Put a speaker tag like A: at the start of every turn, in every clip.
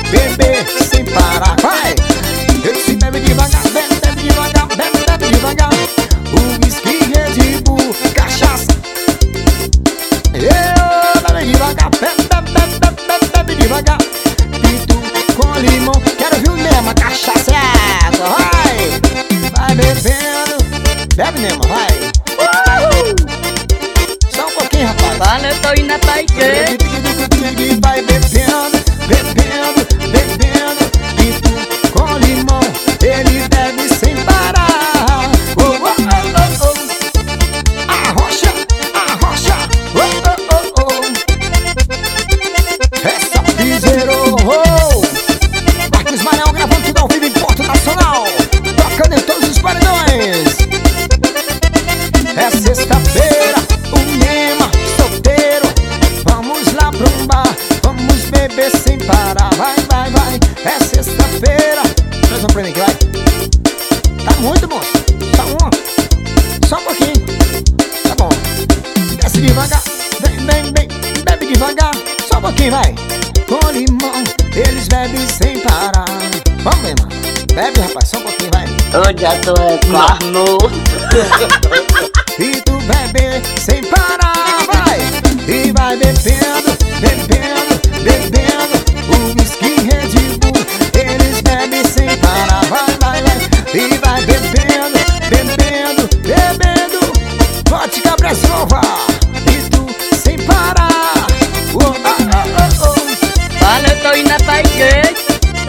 A: beber sem parar. Vai! Esse bebe devagar, bebe devagar, bebe devagar. O whisky, Red Bull, cachaça. Eu bebe devagar, bebe devagar. Pito com limão, quero ver o Nema, cachaça é água. Vai bebendo, bebe Nema, vai. Só um pouquinho, rapaz.
B: Fala, eu tô indo atrás de
A: vai bebendo, bebendo, bebendo. Pito com limão, ele bebe sem parar. Arrocha, arrocha. Essa piseiro. Marcos Maranhão gravando tudo ao vivo em Porto Nacional, tocando em todos os paredões. É sexta-feira, o Nema solteiro. Vamos lá pro bar, vamos beber sem parar. Vai, vai, vai, é sexta-feira. Mais um pra mim que vai. Tá muito bom. Só um pouquinho. Tá bom. Desce devagar, vem, bebe devagar. Só um pouquinho, vai. Com limão, eles bebem sem parar. Vamos, Nema. Bebe, rapaz, só um pouquinho, vai.
B: Onde já tô é corno.
A: E tu bebe sem parar, vai. E vai bebendo, bebendo, bebendo. O whisky, Red Bull, eles bebem sem parar. Vai, vai, vai. E vai bebendo, bebendo, bebendo. Vodka Brasova. E tu sem parar.
B: Fala, eu tô indo atrás de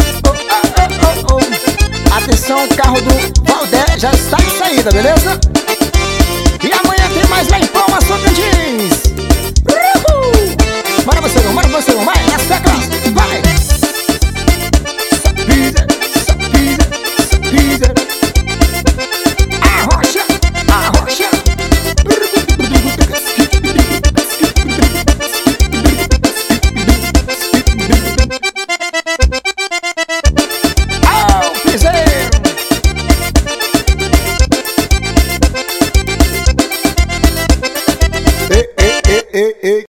A: Atenção, o carro do Valdé já está em saída, beleza? E amanhã tem mais lá em Palmas, Tocantins. Bora você não, bora você.